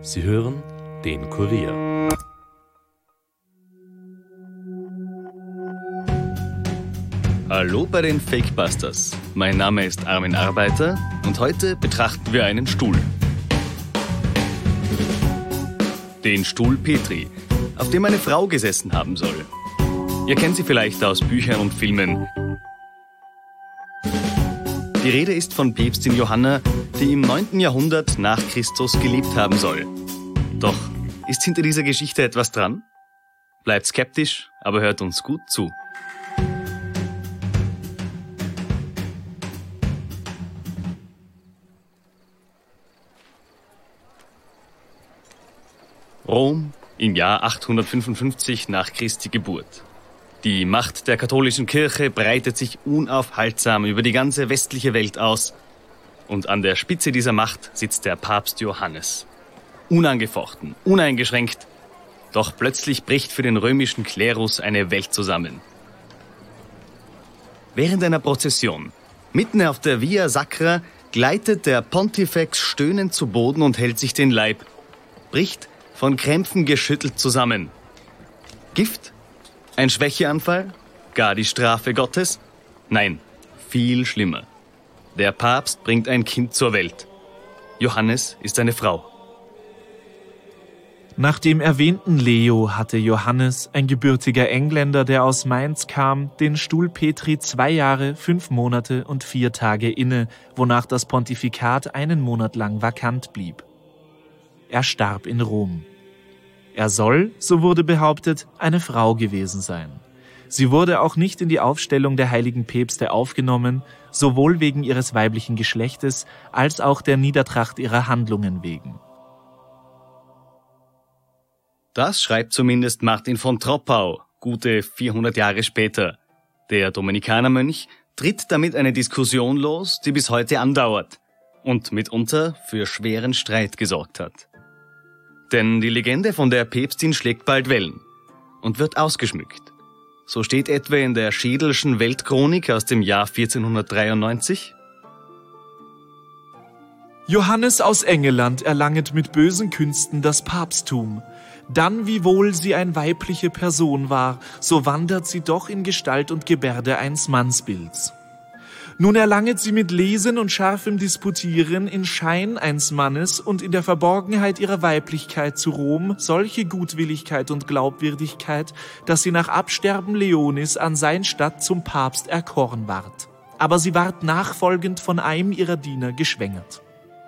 Sie hören den Kurier. Hallo bei den Fakebusters. Mein Name ist Armin Arbeiter und heute betrachten wir einen Stuhl. Den Stuhl Petri, auf dem eine Frau gesessen haben soll. Ihr kennt sie vielleicht aus Büchern und Filmen. Die Rede ist von Päpstin Johanna, die im 9. Jahrhundert nach Christus gelebt haben soll. Doch, ist hinter dieser Geschichte etwas dran? Bleibt skeptisch, aber hört uns gut zu. Rom im Jahr 855 nach Christi Geburt. Die Macht der katholischen Kirche breitet sich unaufhaltsam über die ganze westliche Welt aus. Und an der Spitze dieser Macht sitzt der Papst Johannes. Unangefochten, uneingeschränkt. Doch plötzlich bricht für den römischen Klerus eine Welt zusammen. Während einer Prozession, mitten auf der Via Sacra, gleitet der Pontifex stöhnend zu Boden und hält sich den Leib. Bricht von Krämpfen geschüttelt zusammen. Gift? Ein Schwächeanfall? Gar die Strafe Gottes? Nein, viel schlimmer. Der Papst bringt ein Kind zur Welt. Johannes ist eine Frau. Nach dem erwähnten Leo hatte Johannes, ein gebürtiger Engländer, der aus Mainz kam, den Stuhl Petri 2 Jahre, 5 Monate und 4 Tage inne, wonach das Pontifikat 1 Monat lang vakant blieb. Er starb in Rom. Er soll, so wurde behauptet, eine Frau gewesen sein. Sie wurde auch nicht in die Aufstellung der heiligen Päpste aufgenommen, sowohl wegen ihres weiblichen Geschlechtes als auch der Niedertracht ihrer Handlungen wegen. Das schreibt zumindest Martin von Troppau, gute 400 Jahre später. Der Dominikanermönch tritt damit eine Diskussion los, die bis heute andauert und mitunter für schweren Streit gesorgt hat. Denn die Legende von der Päpstin schlägt bald Wellen und wird ausgeschmückt. So steht etwa in der Schädelschen Weltchronik aus dem Jahr 1493. Johannes aus Engeland erlanget mit bösen Künsten das Papsttum. Dann, wiewohl sie ein weibliche Person war, so wandert sie doch in Gestalt und Gebärde eines Mannsbilds. Nun erlanget sie mit Lesen und scharfem Disputieren in Schein eines Mannes und in der Verborgenheit ihrer Weiblichkeit zu Rom solche Gutwilligkeit und Glaubwürdigkeit, dass sie nach Absterben Leonis an sein Statt zum Papst erkoren ward. Aber sie ward nachfolgend von einem ihrer Diener geschwängert.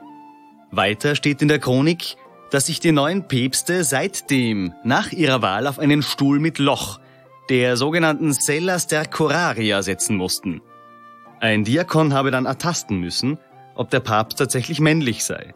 Weiter steht in der Chronik, dass sich die neuen Päpste seitdem nach ihrer Wahl auf einen Stuhl mit Loch, der sogenannten Sella Stercoraria, setzen mussten. Ein Diakon habe dann ertasten müssen, ob der Papst tatsächlich männlich sei.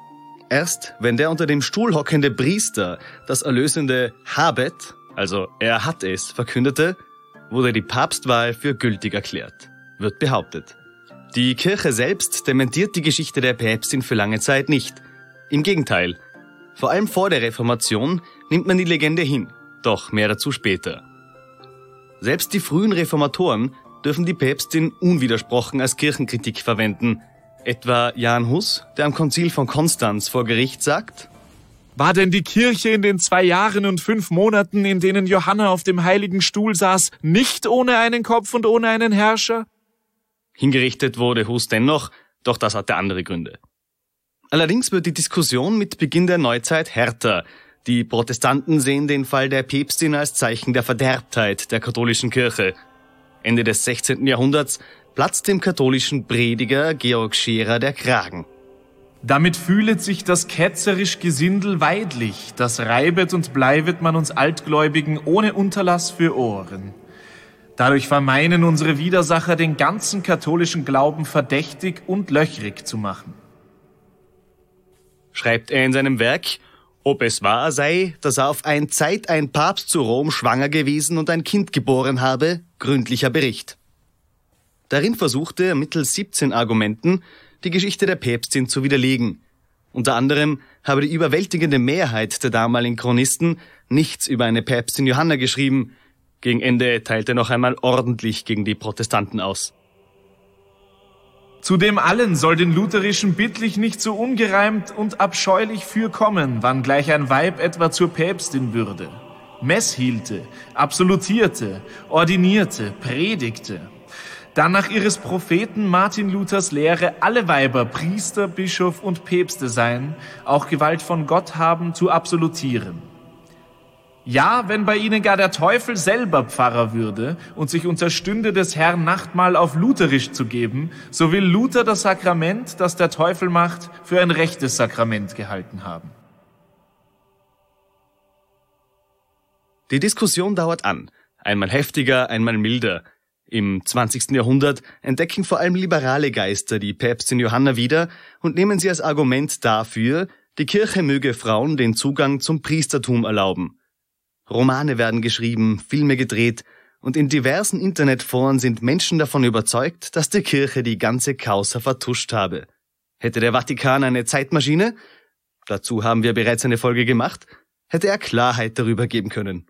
Erst wenn der unter dem Stuhl hockende Priester das erlösende Habet, also er hat es, verkündete, wurde die Papstwahl für gültig erklärt, wird behauptet. Die Kirche selbst dementiert die Geschichte der Päpstin für lange Zeit nicht. Im Gegenteil, vor allem vor der Reformation nimmt man die Legende hin, doch mehr dazu später. Selbst die frühen Reformatoren dürfen die Päpstin unwidersprochen als Kirchenkritik verwenden. Etwa Jan Hus, der am Konzil von Konstanz vor Gericht sagt: War denn die Kirche in den 2 Jahren und 5 Monaten, in denen Johanna auf dem heiligen Stuhl saß, nicht ohne einen Kopf und ohne einen Herrscher? Hingerichtet wurde Hus dennoch, doch das hatte andere Gründe. Allerdings wird die Diskussion mit Beginn der Neuzeit härter. Die Protestanten sehen den Fall der Päpstin als Zeichen der Verderbtheit der katholischen Kirche. Ende des 16. Jahrhunderts platzt dem katholischen Prediger Georg Scherer der Kragen. Damit fühlet sich das ketzerisch Gesindel weidlich, das reibet und bleibet man uns Altgläubigen ohne Unterlass für Ohren. Dadurch vermeinen unsere Widersacher den ganzen katholischen Glauben verdächtig und löchrig zu machen. Schreibt er in seinem Werk, ob es wahr sei, dass auf ein Zeit ein Papst zu Rom schwanger gewesen und ein Kind geboren habe, gründlicher Bericht. Darin versuchte er mittels 17 Argumenten, die Geschichte der Päpstin zu widerlegen. Unter anderem habe die überwältigende Mehrheit der damaligen Chronisten nichts über eine Päpstin Johanna geschrieben. Gegen Ende teilte er noch einmal ordentlich gegen die Protestanten aus. Zu dem allen soll den Lutherischen bittlich nicht so ungereimt und abscheulich fürkommen, wann gleich ein Weib etwa zur Päpstin würde. Mess hielte, absolutierte, ordinierte, predigte. Dann nach ihres Propheten Martin Luthers Lehre alle Weiber Priester, Bischof und Päpste seien, auch Gewalt von Gott haben zu absolutieren. Ja, wenn bei ihnen gar der Teufel selber Pfarrer würde und sich unterstünde, des Herrn Nachtmahl auf Lutherisch zu geben, so will Luther das Sakrament, das der Teufel macht, für ein rechtes Sakrament gehalten haben. Die Diskussion dauert an, einmal heftiger, einmal milder. Im 20. Jahrhundert entdecken vor allem liberale Geister die Päpstin Johanna wieder und nehmen sie als Argument dafür, die Kirche möge Frauen den Zugang zum Priestertum erlauben. Romane werden geschrieben, Filme gedreht und in diversen Internetforen sind Menschen davon überzeugt, dass die Kirche die ganze Causa vertuscht habe. Hätte der Vatikan eine Zeitmaschine? Dazu haben wir bereits eine Folge gemacht. Hätte er Klarheit darüber geben können.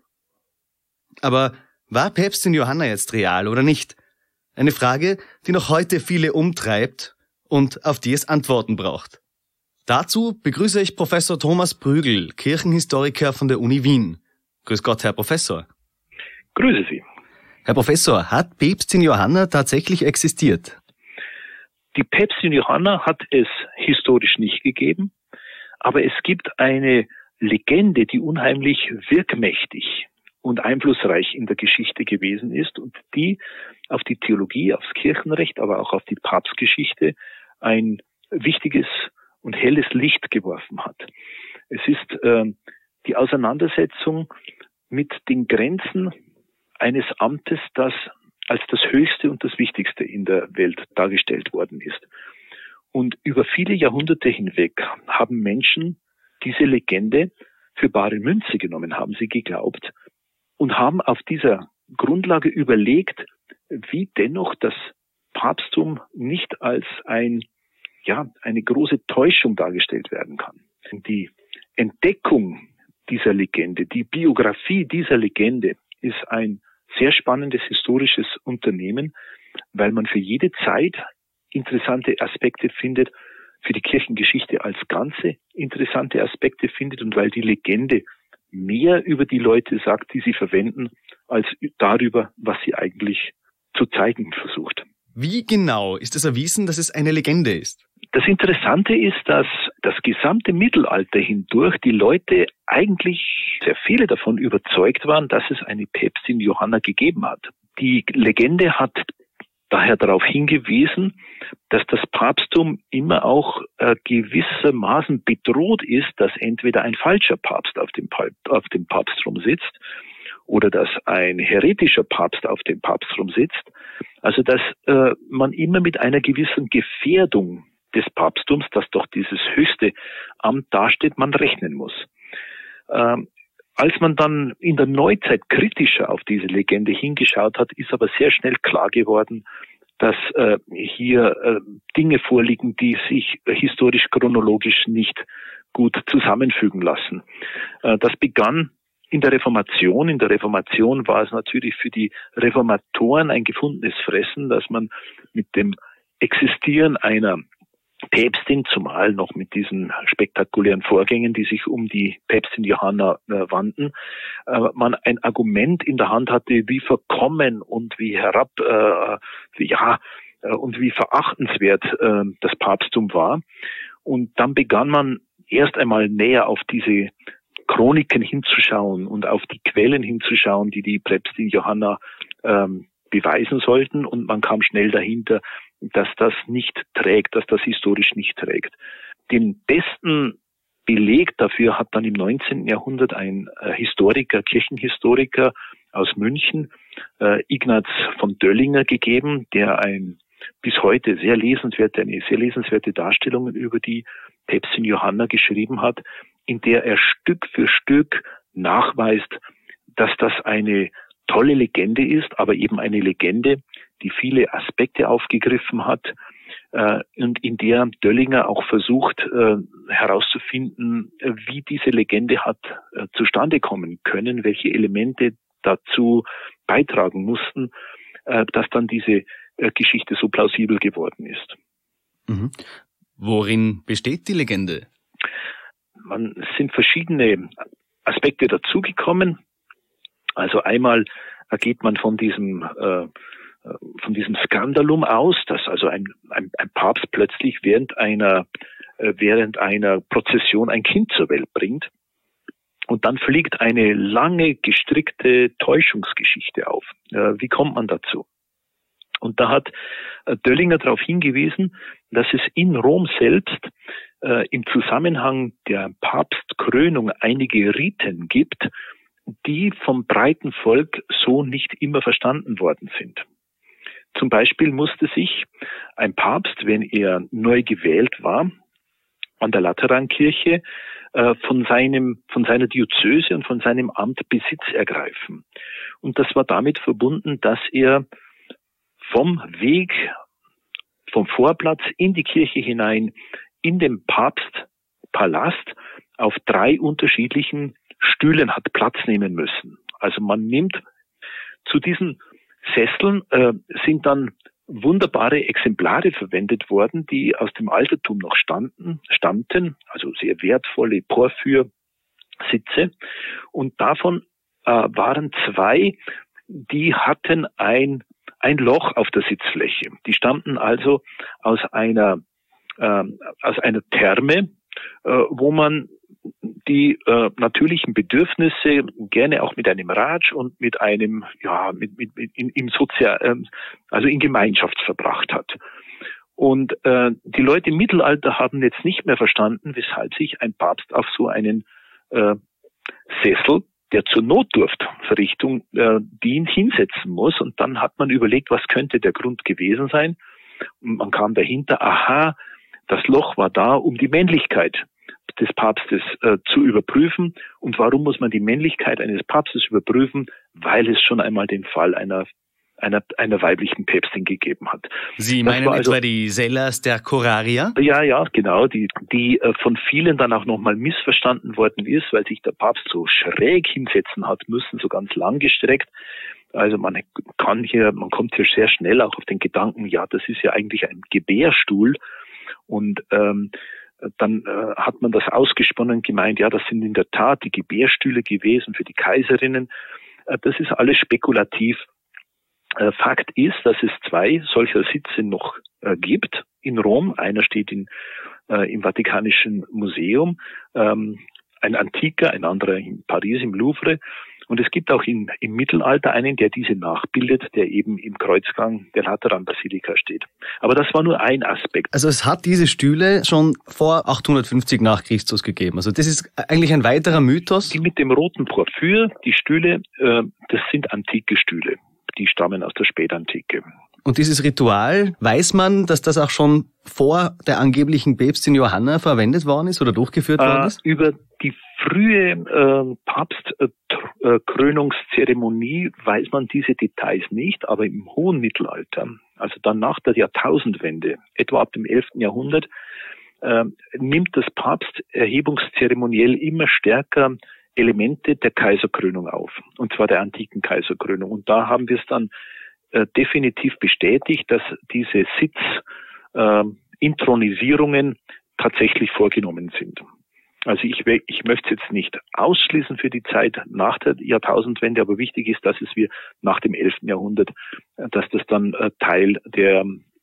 Aber war Päpstin Johanna jetzt real oder nicht? Eine Frage, die noch heute viele umtreibt und auf die es Antworten braucht. Dazu begrüße ich Professor Thomas Prügel, Kirchenhistoriker von der Uni Wien. Grüß Gott, Herr Professor. Grüße Sie. Herr Professor, hat Päpstin Johanna tatsächlich existiert? Die Päpstin Johanna hat es historisch nicht gegeben, aber es gibt eine Legende, die unheimlich wirkmächtig und einflussreich in der Geschichte gewesen ist und die auf die Theologie, aufs Kirchenrecht, aber auch auf die Papstgeschichte ein wichtiges und helles Licht geworfen hat. Es ist die Auseinandersetzung mit den Grenzen eines Amtes, das als das Höchste und das Wichtigste in der Welt dargestellt worden ist. Und über viele Jahrhunderte hinweg haben Menschen diese Legende für bare Münze genommen, haben sie geglaubt und haben auf dieser Grundlage überlegt, wie dennoch das Papsttum nicht als eine große Täuschung dargestellt werden kann. Die Entdeckung dieser Legende, die Biografie dieser Legende ist ein sehr spannendes historisches Unternehmen, weil man für jede Zeit interessante Aspekte findet, für die Kirchengeschichte als Ganze interessante Aspekte findet und weil die Legende mehr über die Leute sagt, die sie verwenden, als darüber, was sie eigentlich zu zeigen versucht. Wie genau ist es erwiesen, dass es eine Legende ist? Das Interessante ist, dass das gesamte Mittelalter hindurch die Leute eigentlich, sehr viele davon überzeugt waren, dass es eine Päpstin Johanna gegeben hat. Die Legende hat daher darauf hingewiesen, dass das Papsttum immer auch gewissermaßen bedroht ist, dass entweder ein falscher Papst auf dem Papstthron sitzt oder dass ein heretischer Papst auf dem Papstthron sitzt. Also dass man immer mit einer gewissen Gefährdung des Papsttums, das doch dieses höchste Amt darstellt, man rechnen muss. Als man dann in der Neuzeit kritischer auf diese Legende hingeschaut hat, ist aber sehr schnell klar geworden, dass hier Dinge vorliegen, die sich historisch-chronologisch nicht gut zusammenfügen lassen. Das begann in der Reformation. In der Reformation war es natürlich für die Reformatoren ein gefundenes Fressen, dass man mit dem Existieren einer Päpstin, zumal noch mit diesen spektakulären Vorgängen, die sich um die Päpstin Johanna wandten, man ein Argument in der Hand hatte, wie verkommen und wie und wie verachtenswert das Papsttum war. Und dann begann man erst einmal näher auf diese Chroniken hinzuschauen und auf die Quellen hinzuschauen, die die Päpstin Johanna beweisen sollten. Und man kam schnell dahinter, dass das nicht trägt, dass das historisch nicht trägt. Den besten Beleg dafür hat dann im 19. Jahrhundert ein Kirchenhistoriker aus München, Ignaz von Döllinger, gegeben, der bis heute eine sehr lesenswerte Darstellung über die Päpstin Johanna geschrieben hat, in der er Stück für Stück nachweist, dass das eine tolle Legende ist, aber eben eine Legende, die viele Aspekte aufgegriffen hat und in der Döllinger auch versucht herauszufinden, wie diese Legende hat zustande kommen können, welche Elemente dazu beitragen mussten, dass dann diese Geschichte so plausibel geworden ist. Mhm. Worin besteht die Legende? Es sind verschiedene Aspekte dazugekommen. Also einmal geht man von diesem Skandalum aus, dass also ein Papst plötzlich während einer Prozession ein Kind zur Welt bringt. Und dann fliegt eine lange gestrickte Täuschungsgeschichte auf. Wie kommt man dazu? Und da hat Döllinger darauf hingewiesen, dass es in Rom selbst im Zusammenhang der Papstkrönung einige Riten gibt, die vom breiten Volk so nicht immer verstanden worden sind. Zum Beispiel musste sich ein Papst, wenn er neu gewählt war, an der Laterankirche von seiner Diözese und von seinem Amt Besitz ergreifen. Und das war damit verbunden, dass er vom Vorplatz in die Kirche hinein, in den Papstpalast auf 3 unterschiedlichen Stühlen hat Platz nehmen müssen. Also man nimmt zu diesen Sesseln sind dann wunderbare Exemplare verwendet worden, die aus dem Altertum noch stammten, also sehr wertvolle Porphyrsitze. Und davon waren 2, die hatten ein Loch auf der Sitzfläche. Die stammten also aus einer Therme, wo man die natürlichen Bedürfnisse gerne auch mit einem Ratsch und mit einem in Gemeinschaft verbracht hat. Und die Leute im Mittelalter haben jetzt nicht mehr verstanden, weshalb sich ein Papst auf so einen Sessel, der zur Notdurftverrichtung dient, hinsetzen muss. Und dann hat man überlegt, was könnte der Grund gewesen sein. Und man kam dahinter, aha, das Loch war da, um die Männlichkeit des Papstes zu überprüfen. Und warum muss man die Männlichkeit eines Papstes überprüfen? Weil es schon einmal den Fall einer weiblichen Päpstin gegeben hat. Sie meinen etwa die Sella Stercoraria? Ja, genau, die von vielen dann auch nochmal missverstanden worden ist, weil sich der Papst so schräg hinsetzen hat müssen, so ganz langgestreckt. Also man kommt hier sehr schnell auch auf den Gedanken, ja, das ist ja eigentlich ein Gebärstuhl. Und dann hat man das ausgesponnen gemeint, ja, das sind in der Tat die Gebärstühle gewesen für die Kaiserinnen. Das ist alles spekulativ. Fakt ist, dass es 2 solcher Sitze noch gibt in Rom. Einer steht im Vatikanischen Museum, ein antiker, ein anderer in Paris im Louvre. Und es gibt auch im Mittelalter einen, der diese nachbildet, der eben im Kreuzgang der Lateranbasilika steht. Aber das war nur ein Aspekt. Also es hat diese Stühle schon vor 850 nach Christus gegeben. Also das ist eigentlich ein weiterer Mythos. Die mit dem roten Porphyr, die Stühle, das sind antike Stühle. Die stammen aus der Spätantike. Und dieses Ritual, weiß man, dass das auch schon vor der angeblichen Päpstin Johanna verwendet worden ist oder durchgeführt worden ist? Über die frühe Papstkrönungszeremonie weiß man diese Details nicht, aber im hohen Mittelalter, also dann nach der Jahrtausendwende, etwa ab dem 11. Jahrhundert, nimmt das Papsterhebungszeremoniell immer stärker Elemente der Kaiserkrönung auf, und zwar der antiken Kaiserkrönung. Und da haben wir es dann definitiv bestätigt, dass diese Sitzintronisierungen tatsächlich vorgenommen sind. Also ich möchte es jetzt nicht ausschließen für die Zeit nach der Jahrtausendwende, aber wichtig ist, dass wir nach dem 11. Jahrhundert, dass das dann Teil der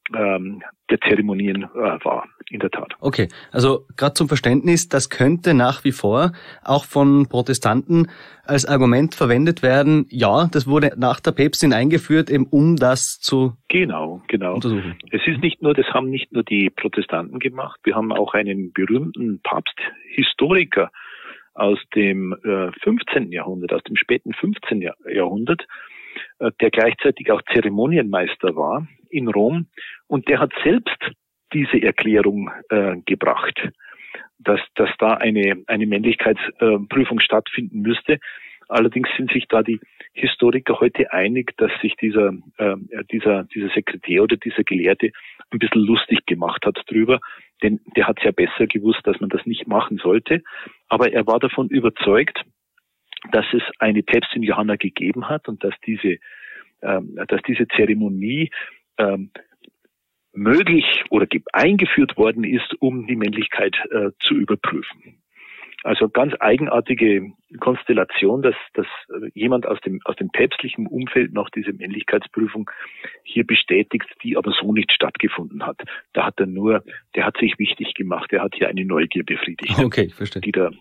Zeremonien war, in der Tat. Okay, also gerade zum Verständnis, das könnte nach wie vor auch von Protestanten als Argument verwendet werden, ja, das wurde nach der Päpstin eingeführt, eben um das zu untersuchen. Es ist das haben nicht nur die Protestanten gemacht, wir haben auch einen berühmten Papsthistoriker aus dem 15. Jahrhundert, aus dem späten 15. Jahrhundert, der gleichzeitig auch Zeremonienmeister war in Rom, und der hat selbst diese Erklärung gebracht, dass da eine Männlichkeitsprüfung stattfinden müsste. Allerdings sind sich da die Historiker heute einig, dass sich dieser Sekretär oder dieser Gelehrte ein bisschen lustig gemacht hat drüber, denn der hat es ja besser gewusst, dass man das nicht machen sollte. Aber er war davon überzeugt, dass es eine Päpstin Johanna gegeben hat und dass diese Zeremonie möglich oder eingeführt worden ist, um die Männlichkeit zu überprüfen. Also ganz eigenartige Konstellation, dass jemand aus dem päpstlichen Umfeld noch diese Männlichkeitsprüfung hier bestätigt, die aber so nicht stattgefunden hat. Der hat sich wichtig gemacht, der hat hier eine Neugier befriedigt. Okay, verstehe. Die der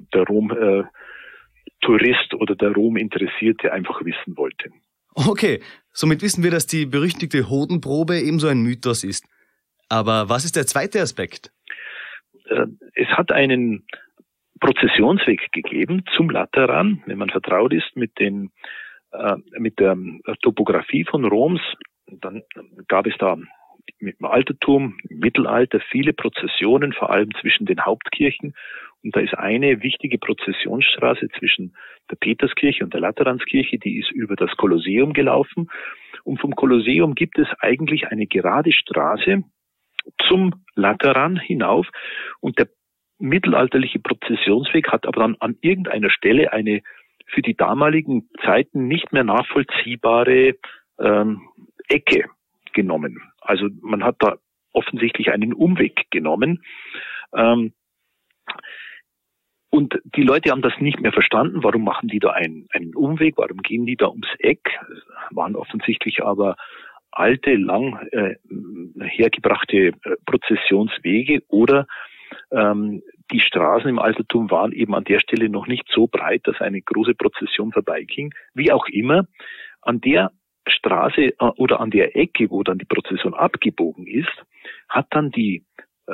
Rom-Tourist oder der Rom-Interessierte einfach wissen wollte. Okay, somit wissen wir, dass die berüchtigte Hodenprobe ebenso ein Mythos ist. Aber was ist der zweite Aspekt? Es hat einen Prozessionsweg gegeben zum Lateran, wenn man vertraut ist mit der Topografie von Roms. Dann gab es da im Altertum, im Mittelalter viele Prozessionen, vor allem zwischen den Hauptkirchen. Und da ist eine wichtige Prozessionsstraße zwischen der Peterskirche und der Lateranskirche, die ist über das Kolosseum gelaufen. Und vom Kolosseum gibt es eigentlich eine gerade Straße zum Lateran hinauf. Und der mittelalterliche Prozessionsweg hat aber dann an irgendeiner Stelle eine für die damaligen Zeiten nicht mehr nachvollziehbare Ecke genommen. Also man hat da offensichtlich einen Umweg genommen. Und die Leute haben das nicht mehr verstanden. Warum machen die da einen Umweg? Warum gehen die da ums Eck? Waren offensichtlich aber alte, lang hergebrachte Prozessionswege oder die Straßen im Altertum waren eben an der Stelle noch nicht so breit, dass eine große Prozession vorbeiging. Wie auch immer, an der Straße oder an der Ecke, wo dann die Prozession abgebogen ist, hat dann die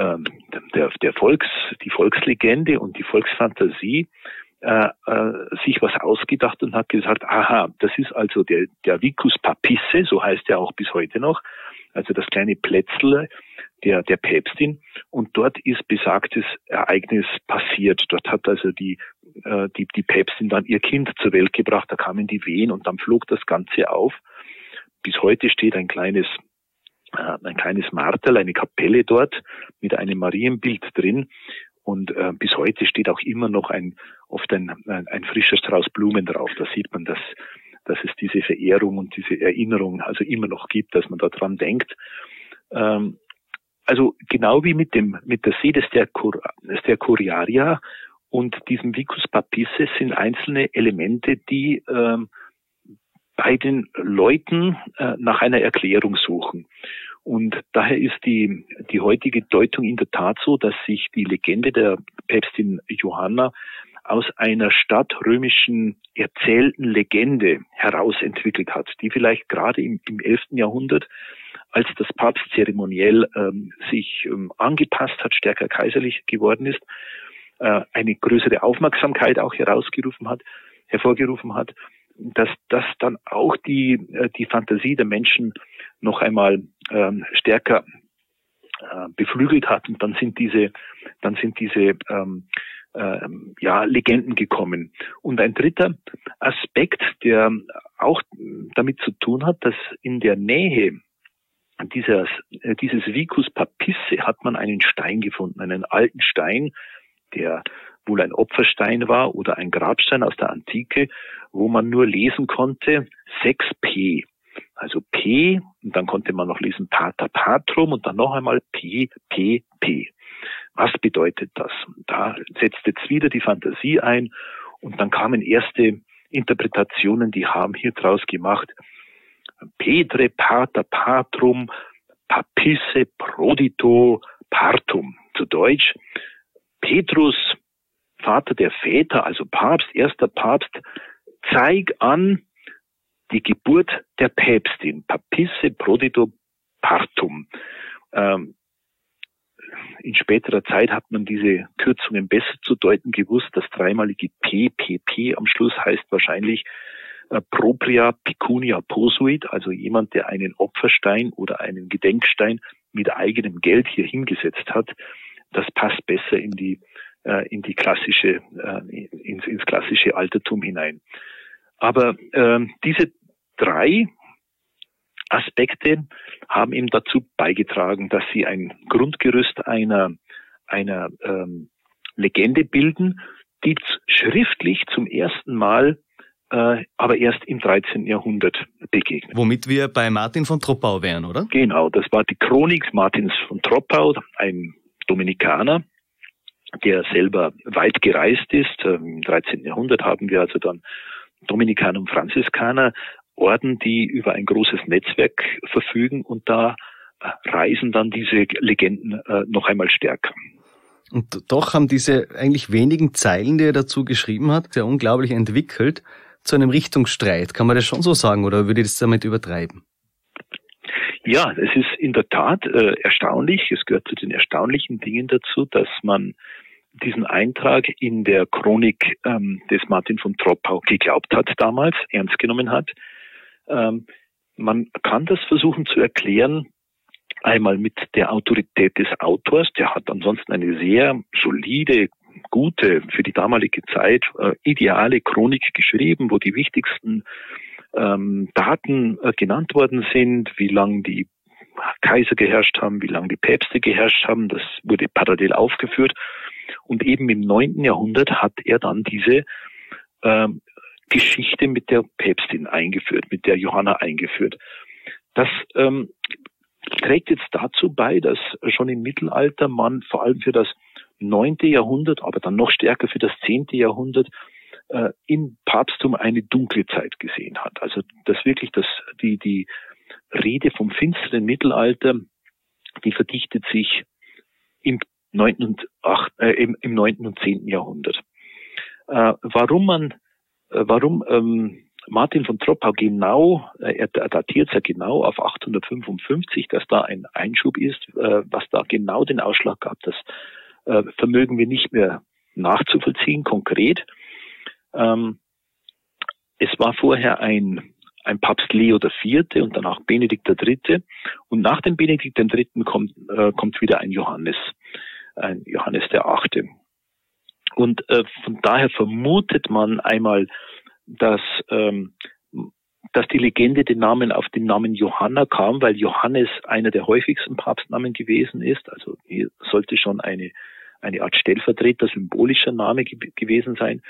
Volkslegende und die Volksfantasie sich was ausgedacht und hat gesagt, aha, das ist also der Vicus Papisse, so heißt er auch bis heute noch, also das kleine Plätzl der Päpstin, und dort ist besagtes Ereignis passiert. Dort hat also die Päpstin dann ihr Kind zur Welt gebracht, da kamen die Wehen und dann flog das Ganze auf. Bis heute steht ein kleines Marterl, eine Kapelle dort mit einem Marienbild drin. Und bis heute steht auch immer noch oft ein frischer Strauß Blumen drauf. Da sieht man, dass es diese Verehrung und diese Erinnerung also immer noch gibt, dass man daran denkt. Also genau wie mit der Sede Stercoriaria und diesem Vicus Papisse sind einzelne Elemente, die bei den Leuten nach einer Erklärung suchen. Und daher ist die heutige Deutung in der Tat so, dass sich die Legende der Päpstin Johanna aus einer stadtrömischen erzählten Legende herausentwickelt hat, die vielleicht gerade im 11. Jahrhundert, als das Papstzeremoniell sich angepasst hat, stärker kaiserlich geworden ist, eine größere Aufmerksamkeit auch hervorgerufen hat, dass das dann auch die Fantasie der Menschen noch einmal stärker beflügelt hat, und dann sind diese Legenden gekommen. Und ein dritter Aspekt, der auch damit zu tun hat, dass in der Nähe dieses Vicus Papisse hat man einen Stein gefunden, einen alten Stein, der wohl ein Opferstein war oder ein Grabstein aus der Antike, wo man nur lesen konnte 6P. Also P, und dann konnte man noch lesen Pater Patrum und dann noch einmal P, P, P. Was bedeutet das? Da setzt jetzt wieder die Fantasie ein und dann kamen erste Interpretationen, die haben hier draus gemacht: Petre Pater Patrum Papisse Prodito Partum. Zu Deutsch: Petrus, Vater der Väter, also Papst, erster Papst, zeig an die Geburt der Päpstin. Papisse Prodito Partum. In späterer Zeit hat man diese Kürzungen besser zu deuten gewusst. Das dreimalige P, P, P am Schluss heißt wahrscheinlich propria pecunia posuit, also jemand, der einen Opferstein oder einen Gedenkstein mit eigenem Geld hier hingesetzt hat. Das passt besser in die klassische, ins klassische Altertum hinein. Aber diese drei Aspekte haben eben dazu beigetragen, dass sie ein Grundgerüst einer Legende bilden, die schriftlich zum ersten Mal aber erst im 13. Jahrhundert begegnet. Womit wir bei Martin von Troppau wären, oder? Genau, das war die Chronik Martins von Troppau, ein Dominikaner, der selber weit gereist ist. Im 13. Jahrhundert haben wir also dann Dominikaner und Franziskaner, Orden, die über ein großes Netzwerk verfügen, und da reisen dann diese Legenden noch einmal stärker. Und doch haben diese eigentlich wenigen Zeilen, die er dazu geschrieben hat, sehr unglaublich entwickelt zu einem Richtungsstreit. Kann man das schon so sagen, oder würde ich das damit übertreiben? Ja, es ist in der Tat erstaunlich. Es gehört zu den erstaunlichen Dingen dazu, dass man diesen Eintrag in der Chronik des Martin von Troppau geglaubt hat damals, ernst genommen hat. Man kann das versuchen zu erklären, einmal mit der Autorität des Autors. Der hat ansonsten eine sehr solide, gute, für die damalige Zeit ideale Chronik geschrieben, wo die wichtigsten Daten genannt worden sind, wie lange die Kaiser geherrscht haben, wie lange die Päpste geherrscht haben. Das wurde parallel aufgeführt. Und eben im 9. Jahrhundert hat er dann diese Geschichte mit der Päpstin eingeführt, mit der Johanna eingeführt. Das trägt jetzt dazu bei, dass schon im Mittelalter man vor allem für das 9. Jahrhundert, aber dann noch stärker für das 10. Jahrhundert im Papsttum eine dunkle Zeit gesehen hat. Also dass wirklich die Rede vom finsteren Mittelalter, die verdichtet sich im 9. und 10. Jahrhundert. Warum Martin von Troppau genau, er datiert ja genau auf 855, dass da ein Einschub ist, was da genau den Ausschlag gab, das vermögen wir nicht mehr nachzuvollziehen, konkret. Es war vorher ein Papst Leo IV. Und danach Benedikt III. Und nach dem Benedikt III. kommt wieder ein Johannes der Achte. Und von daher vermutet man einmal, dass die Legende auf den Namen Johanna kam, weil Johannes einer der häufigsten Papstnamen gewesen ist. Also hier sollte schon eine Art Stellvertreter, symbolischer Name gewesen sein.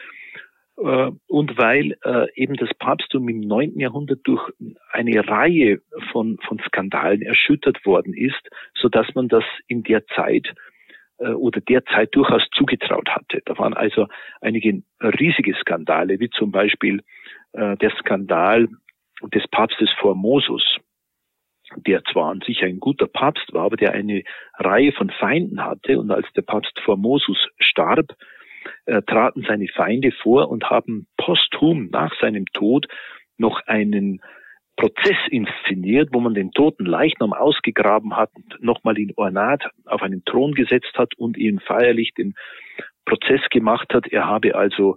Und weil eben das Papsttum im 9. Jahrhundert durch eine Reihe von Skandalen erschüttert worden ist, so dass man das in der Zeit derzeit durchaus zugetraut hatte. Da waren also einige riesige Skandale, wie zum Beispiel der Skandal des Papstes Formosus, der zwar an sich ein guter Papst war, aber der eine Reihe von Feinden hatte. Und als der Papst Formosus starb, traten seine Feinde vor und haben posthum nach seinem Tod noch einen Prozess inszeniert, wo man den toten Leichnam ausgegraben hat, nochmal in Ornat auf einen Thron gesetzt hat und ihm feierlich den Prozess gemacht hat. Er habe also,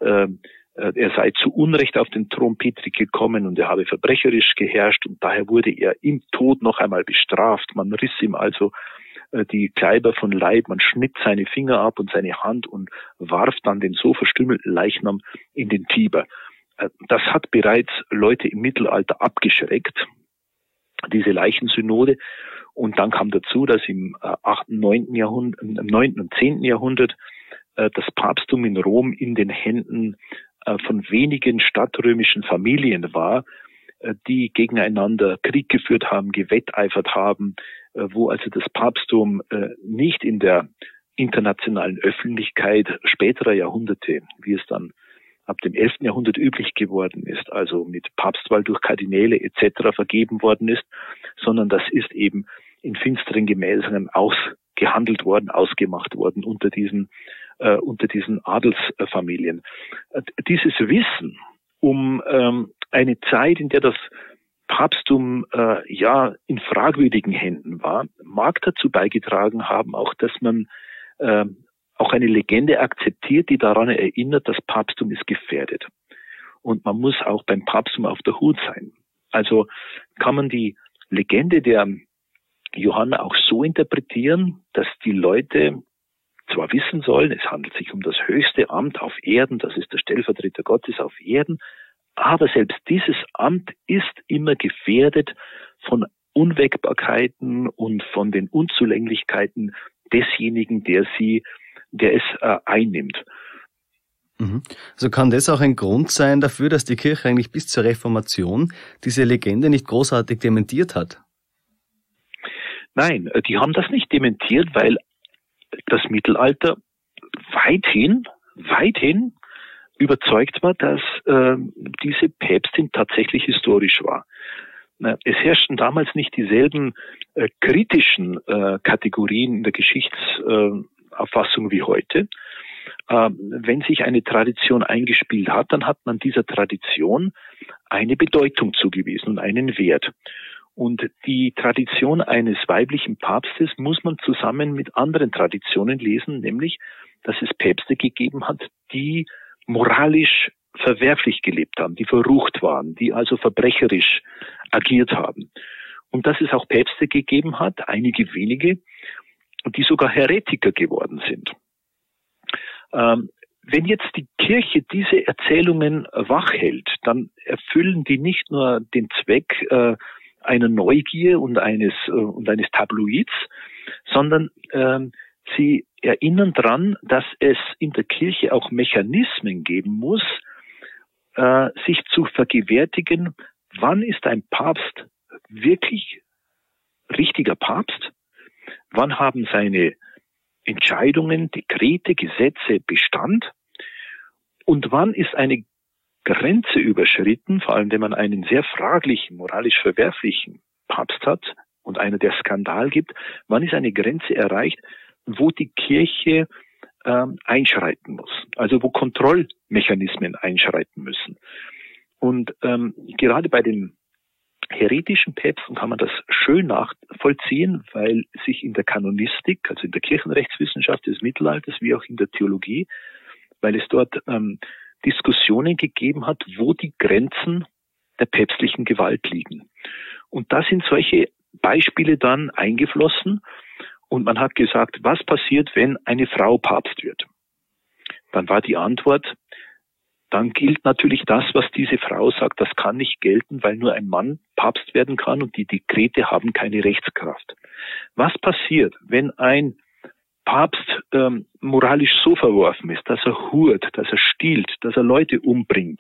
er sei zu Unrecht auf den Thron Petri gekommen und er habe verbrecherisch geherrscht und daher wurde er im Tod noch einmal bestraft. Man riss ihm also die Kleider von Leib, man schnitt seine Finger ab und seine Hand und warf dann den so verstümmelten Leichnam in den Tiber. Das hat bereits Leute im Mittelalter abgeschreckt, diese Leichensynode. Und dann kam dazu, dass im 9. und 10. Jahrhundert das Papsttum in Rom in den Händen von wenigen stadtrömischen Familien war, die gegeneinander Krieg geführt haben, gewetteifert haben, wo also das Papsttum nicht in der internationalen Öffentlichkeit späterer Jahrhunderte, wie es dann ab dem 11. Jahrhundert üblich geworden ist, also mit Papstwahl durch Kardinäle etc. vergeben worden ist, sondern das ist eben in finsteren Gemäßungen ausgehandelt worden, ausgemacht worden unter diesen Adelsfamilien. Dieses Wissen um eine Zeit, in der das Papsttum in fragwürdigen Händen war, mag dazu beigetragen haben, auch dass man auch eine Legende akzeptiert, die daran erinnert, das Papsttum ist gefährdet. Und man muss auch beim Papsttum auf der Hut sein. Also kann man die Legende der Johanna auch so interpretieren, dass die Leute zwar wissen sollen, es handelt sich um das höchste Amt auf Erden, das ist der Stellvertreter Gottes auf Erden, aber selbst dieses Amt ist immer gefährdet von Unwägbarkeiten und von den Unzulänglichkeiten desjenigen, der es einnimmt. Also kann das auch ein Grund sein dafür, dass die Kirche eigentlich bis zur Reformation diese Legende nicht großartig dementiert hat? Nein, die haben das nicht dementiert, weil das Mittelalter weithin überzeugt war, dass diese Päpstin tatsächlich historisch war. Es herrschten damals nicht dieselben kritischen Kategorien in der Geschichtsauffassung wie heute. Wenn sich eine Tradition eingespielt hat, dann hat man dieser Tradition eine Bedeutung zugewiesen und einen Wert. Und die Tradition eines weiblichen Papstes muss man zusammen mit anderen Traditionen lesen, nämlich, dass es Päpste gegeben hat, die moralisch verwerflich gelebt haben, die verrucht waren, die also verbrecherisch agiert haben. Und dass es auch Päpste gegeben hat, einige wenige, die sogar Heretiker geworden sind. Wenn jetzt die Kirche diese Erzählungen wachhält, dann erfüllen die nicht nur den Zweck einer Neugier und eines Tabloids, sondern sie erinnern daran, dass es in der Kirche auch Mechanismen geben muss, sich zu vergegenwärtigen, wann ist ein Papst wirklich richtiger Papst, wann haben seine Entscheidungen, Dekrete, Gesetze Bestand und wann ist eine Grenze überschritten, vor allem wenn man einen sehr fraglichen, moralisch verwerflichen Papst hat und einer, der Skandal gibt, wann ist eine Grenze erreicht, wo die Kirche einschreiten muss, also wo Kontrollmechanismen einschreiten müssen. Und gerade bei den heretischen Päpsten kann man das schön nachvollziehen, weil sich in der Kanonistik, also in der Kirchenrechtswissenschaft des Mittelalters, wie auch in der Theologie, weil es dort Diskussionen gegeben hat, wo die Grenzen der päpstlichen Gewalt liegen. Und da sind solche Beispiele dann eingeflossen und man hat gesagt, was passiert, wenn eine Frau Papst wird? Dann war die Antwort, dann gilt natürlich das, was diese Frau sagt, das kann nicht gelten, weil nur ein Mann Papst werden kann und die Dekrete haben keine Rechtskraft. Was passiert, wenn ein Papst moralisch so verworfen ist, dass er hurt, dass er stiehlt, dass er Leute umbringt?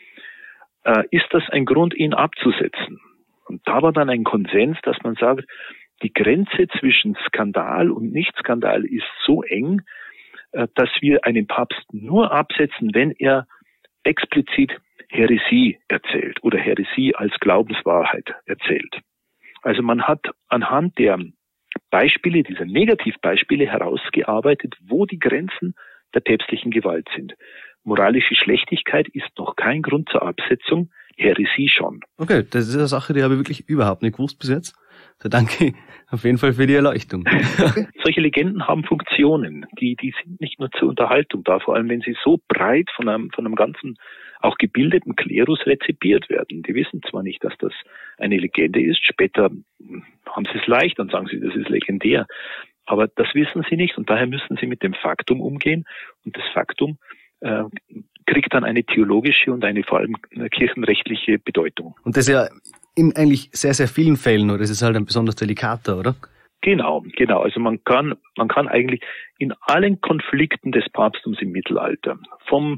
Ist das ein Grund, ihn abzusetzen? Und da war dann ein Konsens, dass man sagt, die Grenze zwischen Skandal und Nicht-Skandal ist so eng, dass wir einen Papst nur absetzen, wenn er explizit Häresie erzählt oder Häresie als Glaubenswahrheit erzählt. Also man hat anhand der Beispiele, dieser Negativbeispiele herausgearbeitet, wo die Grenzen der päpstlichen Gewalt sind. Moralische Schlechtigkeit ist noch kein Grund zur Absetzung, Häresie schon. Okay, das ist eine Sache, die habe ich wirklich überhaupt nicht gewusst bis jetzt. So, danke auf jeden Fall für die Erleuchtung. Solche Legenden haben Funktionen, die sind nicht nur zur Unterhaltung da, vor allem wenn sie so breit von einem ganzen, auch gebildeten Klerus rezipiert werden. Die wissen zwar nicht, dass das eine Legende ist, später haben sie es leicht, dann sagen sie, das ist legendär. Aber das wissen sie nicht und daher müssen sie mit dem Faktum umgehen und das Faktum kriegt dann eine theologische und eine vor allem kirchenrechtliche Bedeutung. Und das ja in eigentlich sehr, sehr vielen Fällen, oder? Das ist halt ein besonders delikater, oder? Genau. Also man kann eigentlich in allen Konflikten des Papsttums im Mittelalter, vom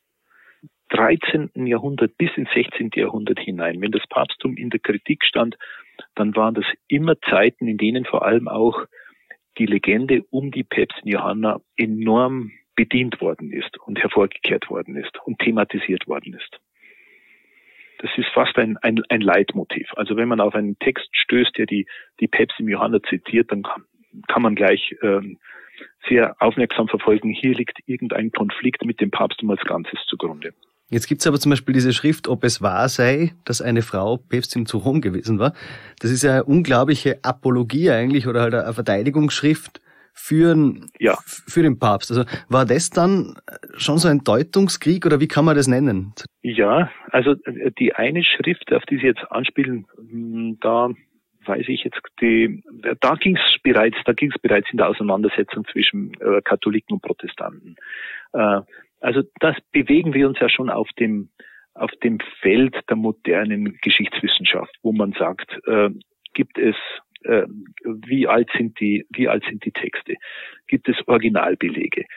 13. Jahrhundert bis ins 16. Jahrhundert hinein, wenn das Papsttum in der Kritik stand, dann waren das immer Zeiten, in denen vor allem auch die Legende um die Päpstin Johanna enorm bedient worden ist und hervorgekehrt worden ist und thematisiert worden ist. Das ist fast ein Leitmotiv. Also wenn man auf einen Text stößt, der die Päpstin Johanna zitiert, dann kann man gleich sehr aufmerksam verfolgen, hier liegt irgendein Konflikt mit dem Papsttum als Ganzes zugrunde. Jetzt gibt's aber zum Beispiel diese Schrift, ob es wahr sei, dass eine Frau Päpstin zu Rom gewesen war. Das ist ja eine unglaubliche Apologie eigentlich oder halt eine Verteidigungsschrift für den Papst. Also war das dann schon so ein Deutungskrieg oder wie kann man das nennen? Ja, also die eine Schrift, auf die Sie jetzt anspielen, da weiß ich jetzt, da ging's bereits in der Auseinandersetzung zwischen Katholiken und Protestanten. Also das bewegen wir uns ja schon auf dem Feld der modernen Geschichtswissenschaft, wo man sagt, gibt es wie alt sind die Texte? Gibt es Originalbelege?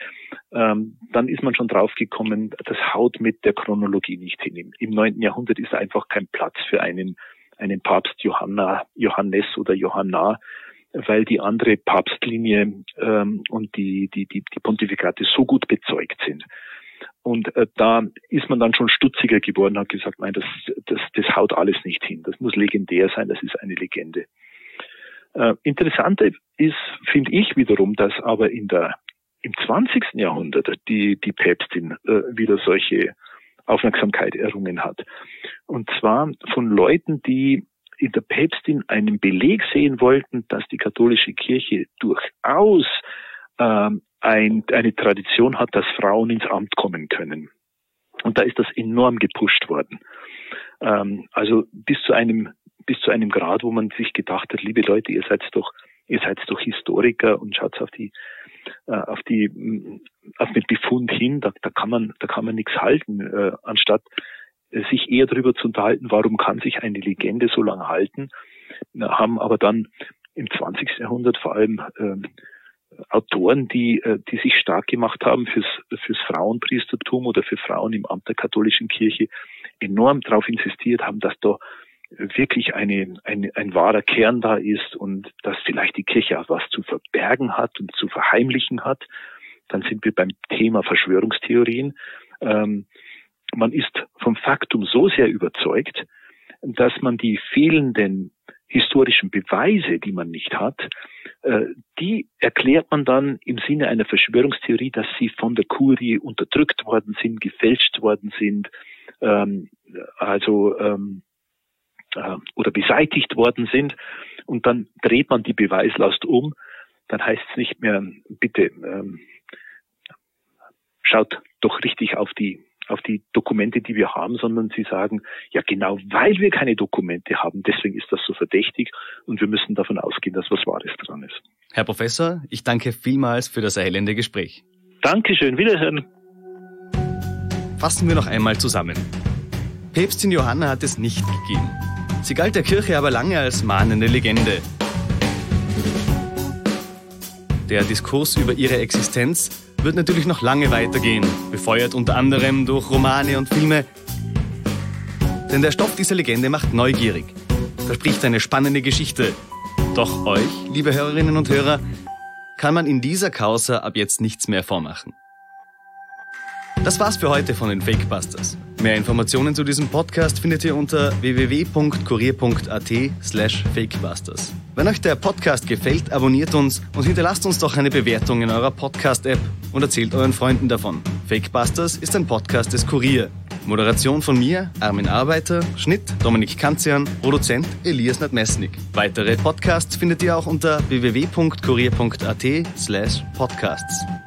dann ist man schon draufgekommen, das haut mit der Chronologie nicht hin. Im 9. Jahrhundert ist einfach kein Platz für einen Papst Johannes oder Johanna, weil die andere Papstlinie und die Pontifikate so gut bezeugt sind. Und da ist man dann schon stutziger geworden, hat gesagt, nein, das haut alles nicht hin. Das muss legendär sein, das ist eine Legende. Interessanter ist, finde ich wiederum, dass aber im 20. Jahrhundert die Päpstin wieder solche Aufmerksamkeit errungen hat. Und zwar von Leuten, die in der Päpstin einen Beleg sehen wollten, dass die katholische Kirche durchaus eine Tradition hat, dass Frauen ins Amt kommen können. Und da ist das enorm gepusht worden. Also bis zu einem Grad, wo man sich gedacht hat, liebe Leute, ihr seid doch Historiker und schaut auf den Befund hin, da kann man nichts halten, anstatt sich eher darüber zu unterhalten, warum kann sich eine Legende so lange halten, haben aber dann im 20. Jahrhundert vor allem Autoren, die sich stark gemacht haben fürs Frauenpriestertum oder für Frauen im Amt der katholischen Kirche, enorm darauf insistiert haben, dass da wirklich ein wahrer Kern da ist und dass vielleicht die Kirche auch was zu verbergen hat und zu verheimlichen hat. Dann sind wir beim Thema Verschwörungstheorien. Man ist vom Faktum so sehr überzeugt, dass man die fehlenden historischen Beweise, die man nicht hat, die erklärt man dann im Sinne einer Verschwörungstheorie, dass sie von der Kurie unterdrückt worden sind, gefälscht worden sind, oder beseitigt worden sind. Und dann dreht man die Beweislast um. Dann heißt es nicht mehr, bitte schaut doch richtig auf die Dokumente, die wir haben, sondern sie sagen, ja genau, weil wir keine Dokumente haben, deswegen ist das so verdächtig und wir müssen davon ausgehen, dass was Wahres dran ist. Herr Professor, ich danke vielmals für das erhellende Gespräch. Dankeschön, wiederhören. Fassen wir noch einmal zusammen. Päpstin Johanna hat es nicht gegeben. Sie galt der Kirche aber lange als mahnende Legende. Der Diskurs über ihre Existenz wird natürlich noch lange weitergehen, befeuert unter anderem durch Romane und Filme. Denn der Stoff dieser Legende macht neugierig, verspricht eine spannende Geschichte. Doch euch, liebe Hörerinnen und Hörer, kann man in dieser Causa ab jetzt nichts mehr vormachen. Das war's für heute von den Fakebusters. Mehr Informationen zu diesem Podcast findet ihr unter www.kurier.at/fakebusters. Wenn euch der Podcast gefällt, abonniert uns und hinterlasst uns doch eine Bewertung in eurer Podcast-App und erzählt euren Freunden davon. Fakebusters ist ein Podcast des Kurier. Moderation von mir, Armin Arbeiter, Schnitt Dominik Kanzian, Produzent Elias Nadmesnik. Weitere Podcasts findet ihr auch unter www.kurier.at/podcasts.